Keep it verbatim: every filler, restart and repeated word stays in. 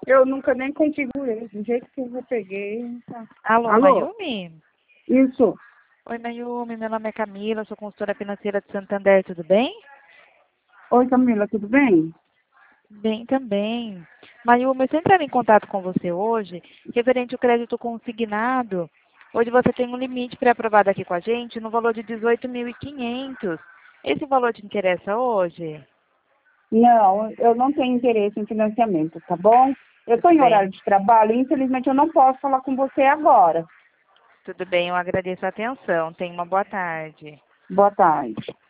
Eu nunca nem configurei, do jeito que eu peguei. Tá. Alô, Alô? Mayumi? Isso. Oi, Mayumi, meu nome é Camila, sou consultora financeira de Santander, tudo bem? Oi, Camila, tudo bem? Bem também. Mayumi, eu estou entrando em contato com você hoje, referente ao crédito consignado. Hoje você tem um limite pré-aprovado aqui com a gente no valor de dezoito mil e quinhentos. Esse valor te interessa hoje? Não, eu não tenho interesse em financiamento, tá bom? Eu estou Tudo em bem. horário de trabalho e infelizmente eu não posso falar com você agora. Tudo bem, eu agradeço a atenção. Tenha uma boa tarde. Boa tarde.